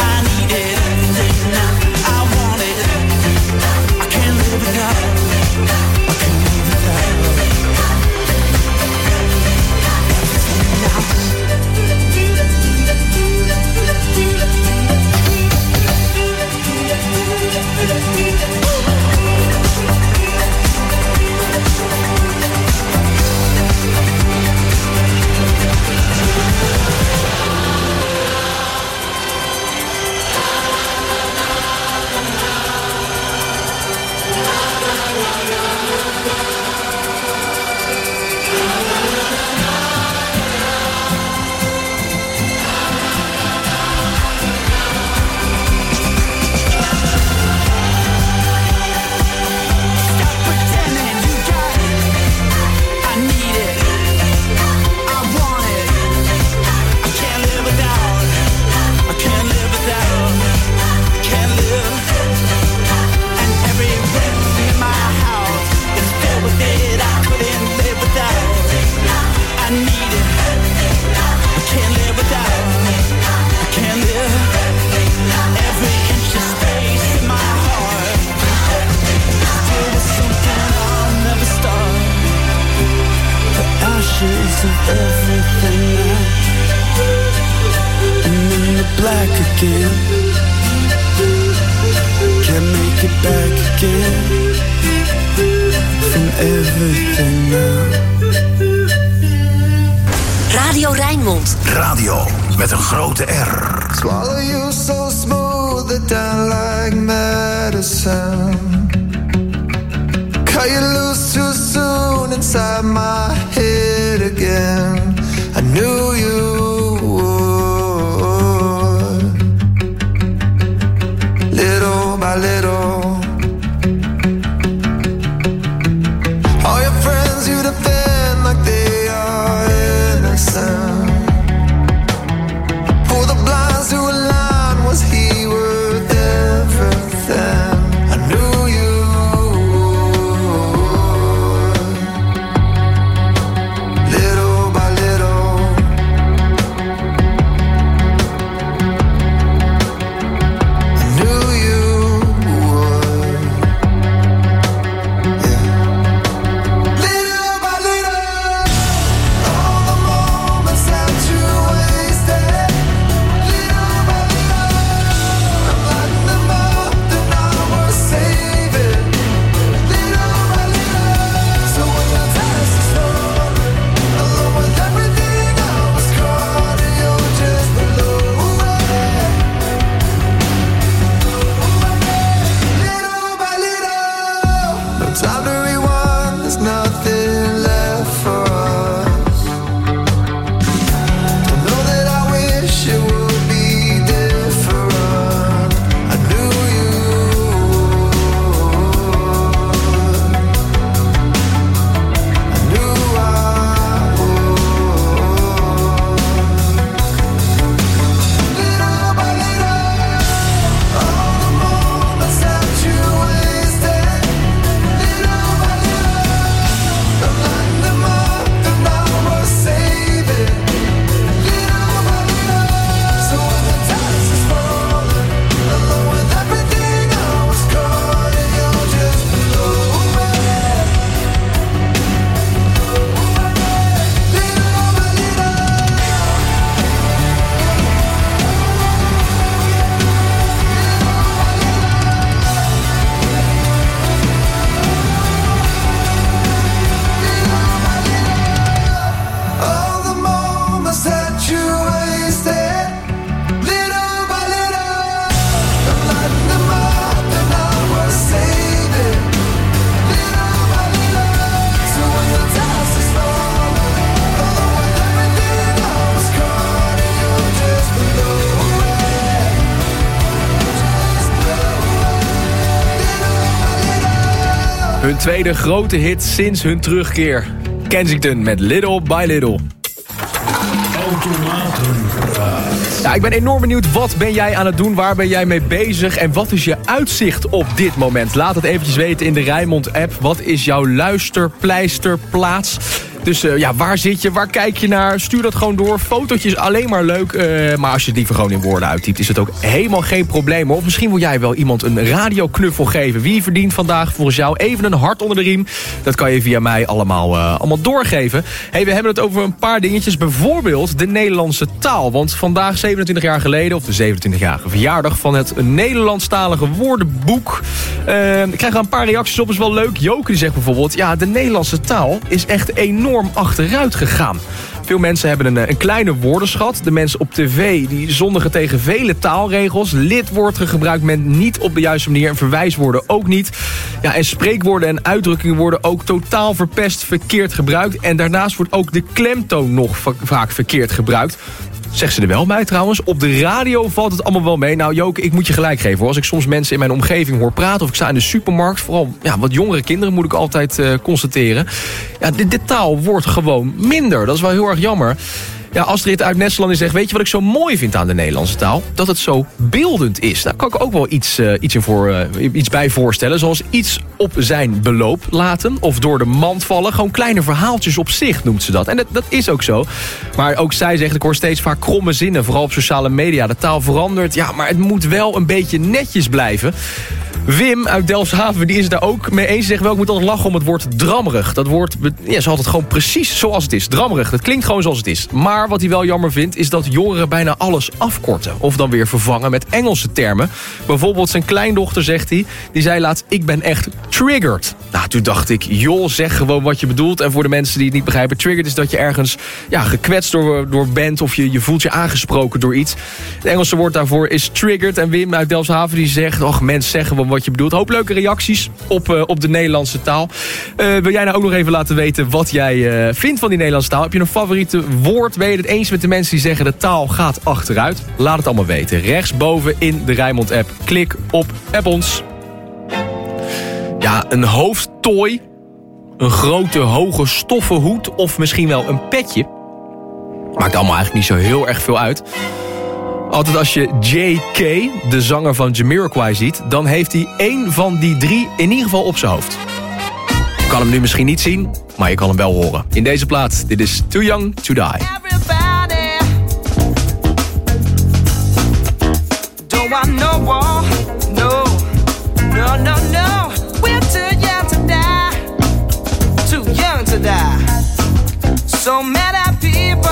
of everything now. I'm in the black again. Can't make it back again from everything now. Radio Rijnmond. Radio met een grote R. Swallow you so smooth it down like medicine. Cut you loose too soon inside my head again. I knew you would. Little by little. All your friends you defend like they are innocent. For the blinds to align, was he worth everything? I knew you. Little by little. I knew you would. Yeah. Little by little. All the moments that you wasted. Little by little. I'm lighting them up, then I was saving. Little by little. So when the test is falling, along with everything I was caught, and you're just below it. Little by little. No time to rewind, there's nothing left for us. I know that I wish it would be different. I knew you would. I knew I would. Little by little, all the moments that you wasted. Little by little, I'm lighting them up, then I was saving. Little by little, so when the test is falling, along with everything I was caught, and you're just below it. Little by little. All the moments that you wasted, little by little, I'm lighting them up, and I was saving. Little by little, so when the test is falling, along with everything I was caught, and you're just below it. Just below it. Little by little. Hun tweede grote hit sinds hun terugkeer. Kensington met Little by Little. Ja, ik ben enorm benieuwd. Wat ben jij aan het doen? Waar ben jij mee bezig? En wat is je uitzicht op dit moment? Laat het eventjes weten in de Rijnmond-app. Wat is jouw luisterpleisterplaats? Dus uh, ja, waar zit je? Waar kijk je naar? Stuur dat gewoon door. Fotootjes alleen maar leuk. Uh, maar als je het liever gewoon in woorden uittypt, is het ook helemaal geen probleem. Of misschien wil jij wel iemand een radioknuffel geven. Wie verdient vandaag volgens jou even een hart onder de riem? Dat kan je via mij allemaal, uh, allemaal doorgeven. Hey, we hebben het over een paar dingetjes. Bijvoorbeeld de Nederlandse taal. Want vandaag, zevenentwintig jaar geleden, of de zevenentwintigjarige verjaardag van het Nederlandstalige woordenboek. Uh, ik krijg er een paar reacties op. Is wel leuk. Joke die zegt bijvoorbeeld, ja, de Nederlandse taal is echt enorm achteruit gegaan. Veel mensen hebben een, een kleine woordenschat. De mensen op tv die zondigen tegen vele taalregels. Lidwoorden gebruikt men niet op de juiste manier. En verwijswoorden ook niet. Ja, en spreekwoorden en uitdrukkingen worden ook totaal verpest, verkeerd gebruikt. En daarnaast wordt ook de klemtoon nog va- vaak verkeerd gebruikt. Zegt ze er wel bij trouwens. Op de radio valt het allemaal wel mee. Nou Joke, ik moet je gelijk geven hoor. Als ik soms mensen in mijn omgeving hoor praten, of ik sta in de supermarkt, vooral ja, wat jongere kinderen moet ik altijd uh, constateren. Ja, de, de taal wordt gewoon minder. Dat is wel heel erg jammer. Ja, Astrid uit Nederland zegt, weet je wat ik zo mooi vind aan de Nederlandse taal? Dat het zo beeldend is. Daar kan ik ook wel iets, uh, iets, in voor, uh, iets bij voorstellen. Zoals iets op zijn beloop laten. Of door de mand vallen. Gewoon kleine verhaaltjes op zich noemt ze dat. En dat, dat is ook zo. Maar ook zij zegt, ik hoor steeds vaak kromme zinnen. Vooral op sociale media. De taal verandert. Ja, maar het moet wel een beetje netjes blijven. Wim uit Delfshaven, die is het daar ook mee eens. Zegt wel, ik moet altijd lachen om het woord drammerig. Dat woord ja, is altijd gewoon precies zoals het is. Drammerig, dat klinkt gewoon zoals het is. Maar wat hij wel jammer vindt, is dat jongeren bijna alles afkorten. Of dan weer vervangen met Engelse termen. Bijvoorbeeld zijn kleindochter, zegt hij, die zei laatst, ik ben echt triggered. Nou, toen dacht ik, joh, zeg gewoon wat je bedoelt. En voor de mensen die het niet begrijpen, triggered is dat je ergens ja, gekwetst door, door bent. Of je, je voelt je aangesproken door iets. Het Engelse woord daarvoor is triggered. En Wim uit Delfshaven die zegt, och, mensen zeggen gewoon wat je bedoelt. Hoop leuke reacties op, uh, op de Nederlandse taal. Uh, wil jij nou ook nog even laten weten wat jij uh, vindt van die Nederlandse taal? Heb je een favoriete woord? Ben je het eens met de mensen die zeggen de taal gaat achteruit? Laat het allemaal weten. Rechtsboven in de Rijnmond app. Klik op App ons. Ja, een hoofdtooi. Een grote hoge stoffen hoed. Of misschien wel een petje. Maakt allemaal eigenlijk niet zo heel erg veel uit. Altijd als je J K, de zanger van Jamiroquai, ziet, dan heeft hij één van die drie in ieder geval op zijn hoofd. Je kan hem nu misschien niet zien, maar je kan hem wel horen. In deze plaat, dit is Too Young to Die. Everybody, don't want no war, no, no, no, no. We're too young to die, too young to die. So many people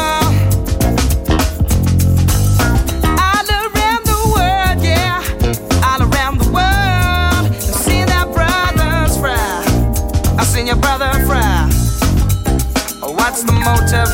all around the world, yeah, all around the world. I've seen our brothers fry, I've seen your brother fry. What's the motive?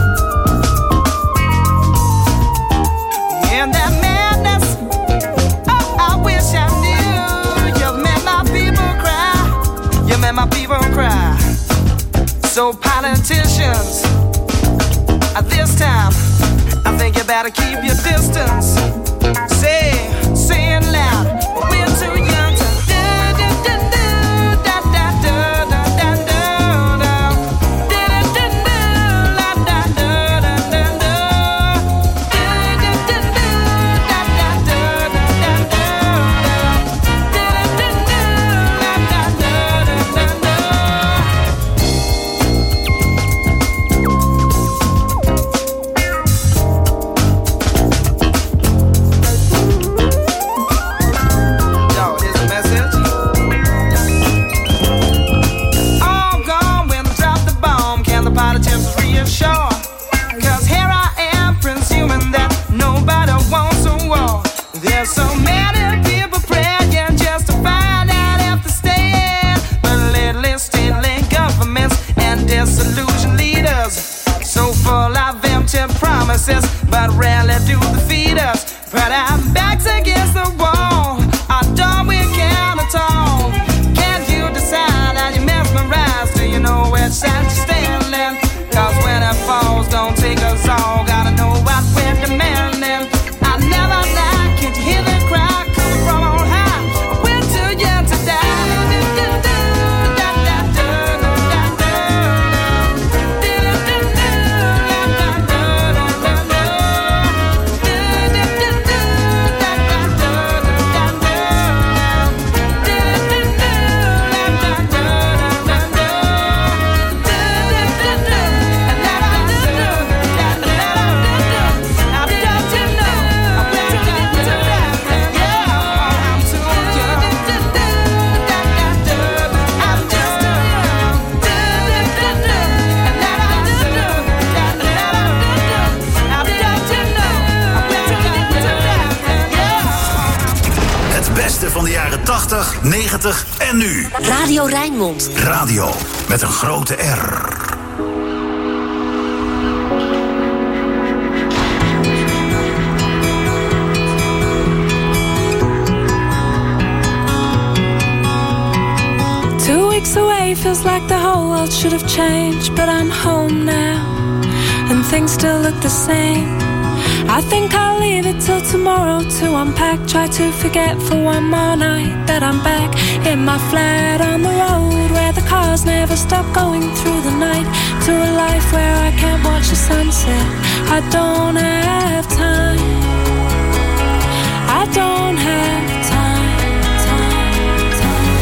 In that madness, oh, I wish I knew. You made my people cry, you made my people cry. So politicians, at this time, I think you better keep your distance. Say, say it loud, we're too young to do, do, do, do, da, da, do, da, da, do, da. Do, do, do, do, la, da, do, da, da, do. Do, do, do, do, da, da, do, da, da, do, da. Do, do, do, do, la, da, do, da, da, do. So many people praying just to find out if they stand. But lately, state governments and disillusioned leaders, so full of empty promises, but rarely do they feed us. Put our backs against the wall, or don't we count at all? Can't you decide? Are you mesmerized? Do you know which side you're standing? Cause when it falls, don't take us all. Gotta know what we're demanding. I never lie, can't you hear the cry coming from on high? We're too young to die. Van de jaren tachtig, negentig en nu. Radio Rijnmond. Radio met een grote R. Two weeks away feels like the whole world should have changed, but I'm home now and things still look the same. I think I'll leave it till tomorrow to unpack. Try to forget for one more night that I'm back in my flat on the road, where the cars never stop going through the night, to a life where I can't watch the sunset. I don't have time. I don't have time, time, time.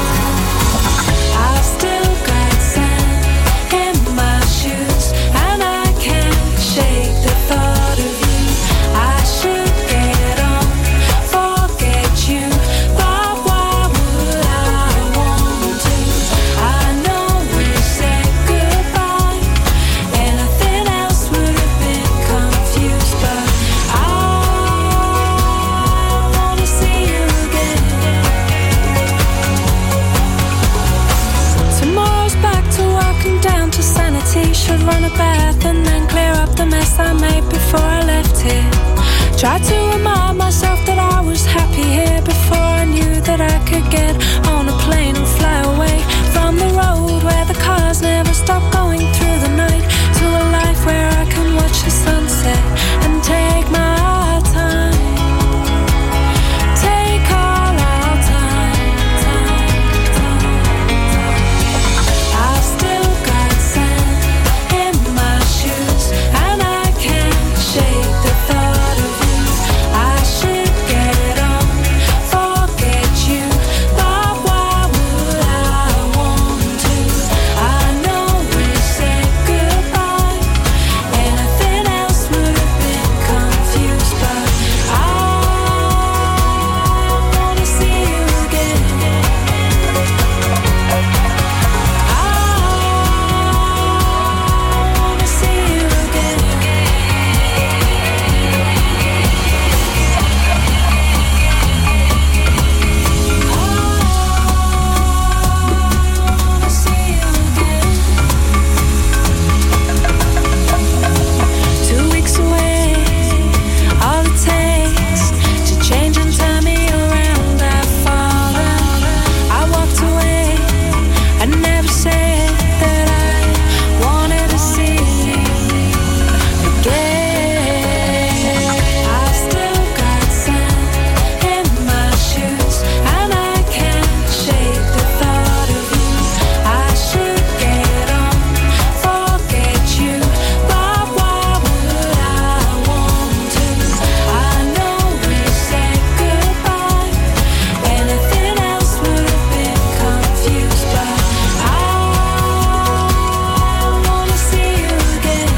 I've still got sand in my shoes, and I can't shake the thought of you. I should get on, forget you, but why Tried to remind myself that I was happy here before I knew that I could get on a plane and fly away from the road where the cars never stop going through the night to a life where I can watch the sunset and take my time. Take all our time, time, time. I've still got sand in my shoes and I can't shake the thought of you. I should get on, forget you, but why would I want to? I know we said goodbye, anything else would have been confused, but I wanna see you again. I wanna see you again. Two weeks away, all it takes to change and turn me around. I've fallen, I walked away. I never said that I wanted to see you again. I've still got sand in my shoes and I can't shake the thought of you. I should get on, forget you, but why would I want to? I know we said goodbye, anything else would have been confused, but I wanna see you again.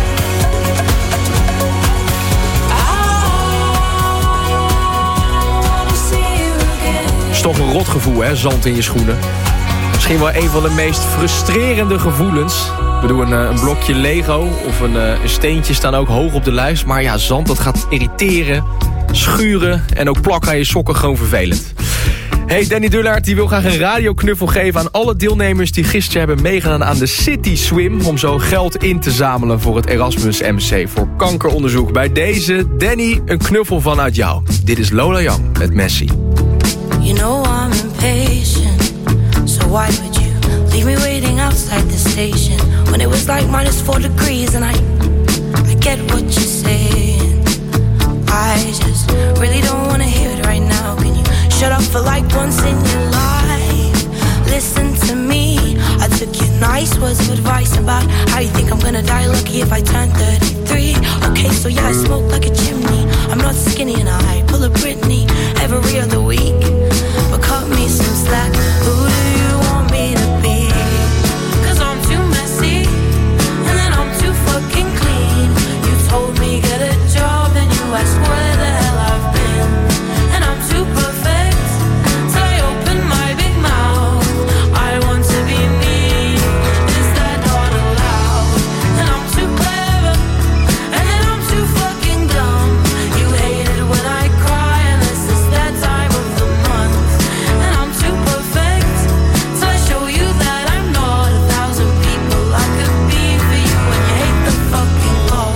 I wanna see you again. Is toch een rot gevoel, hè? Zand in je schoenen. Misschien wel een van de meest frustrerende gevoelens. Ik bedoel, een, eh, een blokje Lego of een, eh, een steentje staan ook hoog op de lijst. Maar ja, zand, dat gaat irriteren, schuren en ook plakken aan je sokken, gewoon vervelend. Hey, Danny Dullaert die wil graag een radioknuffel geven aan alle deelnemers die gisteren hebben meegedaan aan de City Swim, om zo geld in te zamelen voor het Erasmus M C voor kankeronderzoek. Bij deze, Danny, een knuffel vanuit jou. Dit is Lola Young met Messi. You know I'm impatient, so why would you leave me waiting outside the station when it was like minus four degrees and I, I get what you're saying. I just really don't want to hear it right now. Can you shut up for like once in your life? Listen to me. I took your nice words of advice about how you think I'm gonna die lucky if I turn thirty-three. Okay, so yeah, I smoke like a chimney. I'm not skinny and I pull a Britney every other week. But cut me some slack. Who do you want me to be? 'Cause I'm too messy and then I'm too fucking clean. You told me get a job and you asked where the hell I've been. And I'm too perfect till I open my big mouth. I want to be me. Is that not allowed? And I'm too clever and then I'm too fucking dumb. You hate it when I cry and this is that time of the month. And I'm too perfect till I show you that I'm not a thousand people I could be for you. And you hate the fucking law.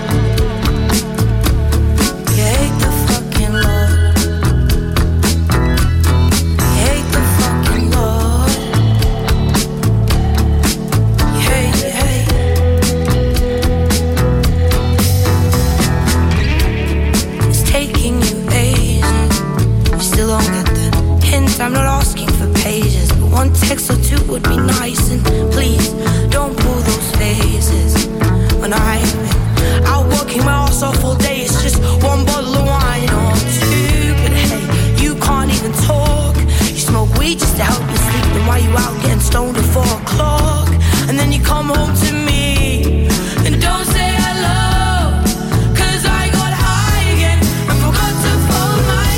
You hate the fucking law. You hate the fucking law. You hate, you hate. It's taking you ages. You still don't get the hint. I'm not asking for pages, but one text or two would be nice. And please don't pull those faces when I've been out working my ass off all day. It's just one bottle of wine or two, but hey, you can't even talk. You smoke weed just to help you sleep. Then why you out getting stoned at four o'clock? And then you come home to me and don't say hello. 'Cause I got high again and forgot to fold my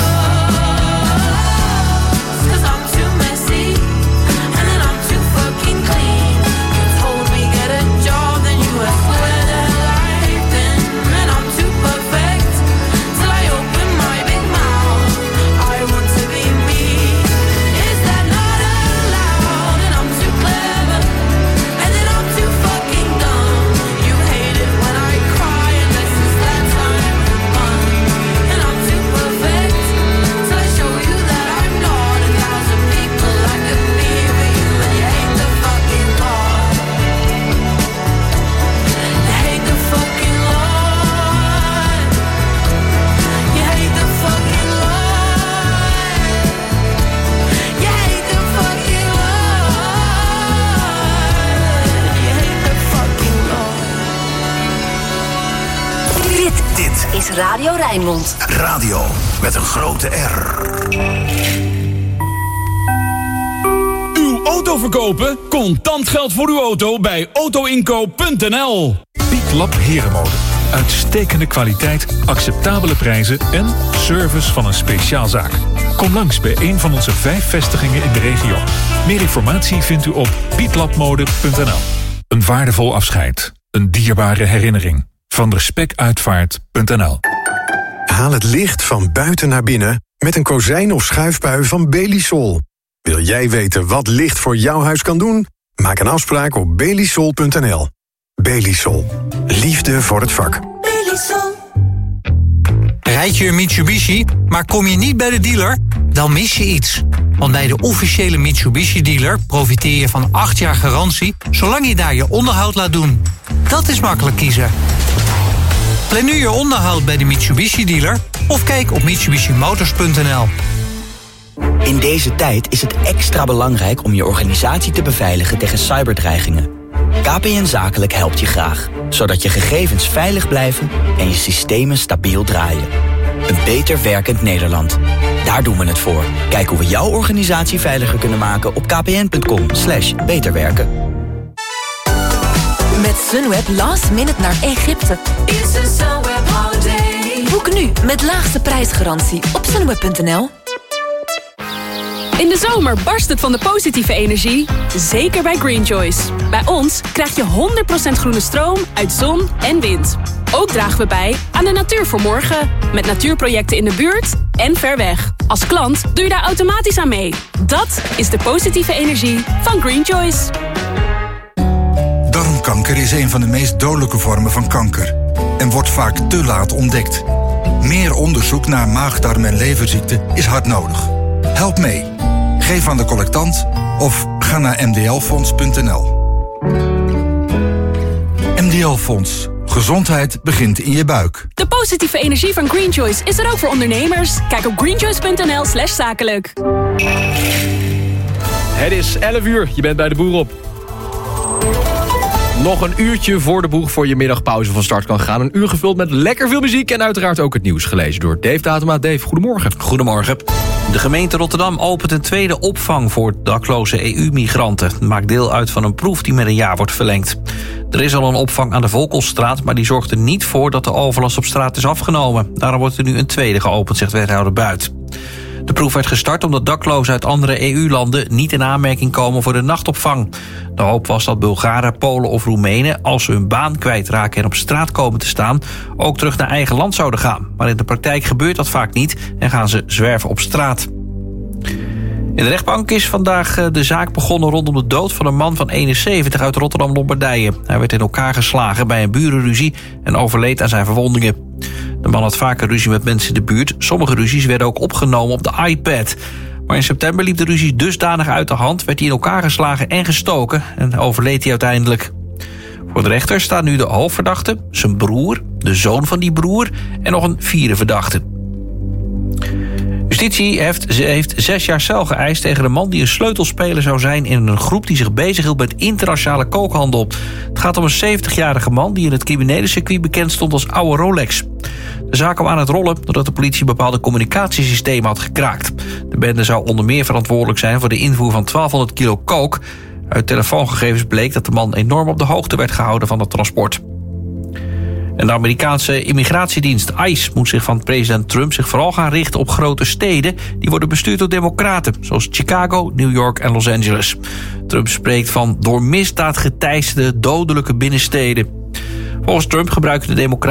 clothes. 'Cause I'm too messy and then I'm too fucking clean. You told me get a job, then you asked where the hell I've been. And I'm too Dit, dit is Radio Rijnmond. Radio met een grote R. Uw auto verkopen? Contant geld voor uw auto bij auto inco punt n l. Pietlab Herenmode. Uitstekende kwaliteit, acceptabele prijzen en service van een speciaalzaak. Kom langs bij een van onze vijf vestigingen in de regio. Meer informatie vindt u op pietlabmode punt n l. Een waardevol afscheid. Een dierbare herinnering. Van respectuitvaart punt n l. Haal het licht van buiten naar binnen met een kozijn of schuifbui van Belisol. Wil jij weten wat licht voor jouw huis kan doen? Maak een afspraak op belisol punt n l. Belisol. Liefde voor het vak. Belisol. Rijd je een Mitsubishi, maar kom je niet bij de dealer? Dan mis je iets. Want bij de officiële Mitsubishi-dealer profiteer je van acht jaar garantie... zolang je daar je onderhoud laat doen. Dat is makkelijk kiezen. Plan nu je onderhoud bij de Mitsubishi-dealer... of kijk op mitsubishi motors punt n l. In deze tijd is het extra belangrijk om je organisatie te beveiligen tegen cyberdreigingen. K P N Zakelijk helpt je graag, zodat je gegevens veilig blijven en je systemen stabiel draaien. Een beter werkend Nederland. Daar doen we het voor. Kijk hoe we jouw organisatie veiliger kunnen maken op kpn punt com slash beterwerken. Met Sunweb last minute naar Egypte. It's a Sunweb holiday. Boek nu met laagste prijsgarantie op sunweb punt n l. In de zomer barst het van de positieve energie, zeker bij Green Choice. Bij ons krijg je honderd procent groene stroom uit zon en wind. Ook dragen we bij aan de natuur voor morgen, met natuurprojecten in de buurt en ver weg. Als klant doe je daar automatisch aan mee. Dat is de positieve energie van Green Choice. Darmkanker is een van de meest dodelijke vormen van kanker en wordt vaak te laat ontdekt. Meer onderzoek naar maagdarm- en leverziekten is hard nodig. Help mee. Geef aan de collectant of ga naar m d l fonds punt n l. M D L Fonds. Gezondheid begint in je buik. De positieve energie van Green Choice is er ook voor ondernemers. Kijk op greenchoice punt n l slash zakelijk. Het is elf uur, je bent bij de boer op. Nog een uurtje voor de boeg voor je middagpauze van start kan gaan. Een uur gevuld met lekker veel muziek en uiteraard ook het nieuws gelezen door Dave Datema. Dave, goedemorgen. Goedemorgen. De gemeente Rotterdam opent een tweede opvang voor dakloze E U-migranten. Het maakt deel uit van een proef die met een jaar wordt verlengd. Er is al een opvang aan de Volkelstraat, maar die zorgt er niet voor dat de overlast op straat is afgenomen. Daarom wordt er nu een tweede geopend, zegt wethouder Buit. De proef werd gestart omdat daklozen uit andere E U-landen niet in aanmerking komen voor de nachtopvang. De hoop was dat Bulgaren, Polen of Roemenen, als ze hun baan kwijtraken en op straat komen te staan, ook terug naar eigen land zouden gaan. Maar in de praktijk gebeurt dat vaak niet en gaan ze zwerven op straat. In de rechtbank is vandaag de zaak begonnen rondom de dood van een man van eenenzeventig uit Rotterdam-Lombardije. Hij werd in elkaar geslagen bij een burenruzie en overleed aan zijn verwondingen. De man had vaker ruzie met mensen in de buurt. Sommige ruzies werden ook opgenomen op de iPad. Maar in september liep de ruzie dusdanig uit de hand, werd hij in elkaar geslagen en gestoken en overleed hij uiteindelijk. Voor de rechter staan nu de hoofdverdachte, zijn broer, de zoon van die broer en nog een vierde verdachte. Justitie heeft, ze heeft zes jaar cel geëist tegen een man die een sleutelspeler zou zijn in een groep die zich bezighield met internationale kookhandel. Het gaat om een zeventigjarige man die in het criminele circuit bekend stond als oude Rolex. De zaak kwam aan het rollen doordat de politie bepaalde communicatiesystemen had gekraakt. De bende zou onder meer verantwoordelijk zijn voor de invoer van twaalfhonderd kilo kook. Uit telefoongegevens bleek dat de man enorm op de hoogte werd gehouden van het transport. En de Amerikaanse immigratiedienst ICE moet zich van president Trump zich vooral gaan richten op grote steden die worden bestuurd door democraten, zoals Chicago, New York en Los Angeles. Trump spreekt van door misdaad geteisterde dodelijke binnensteden. Volgens Trump gebruiken de democraten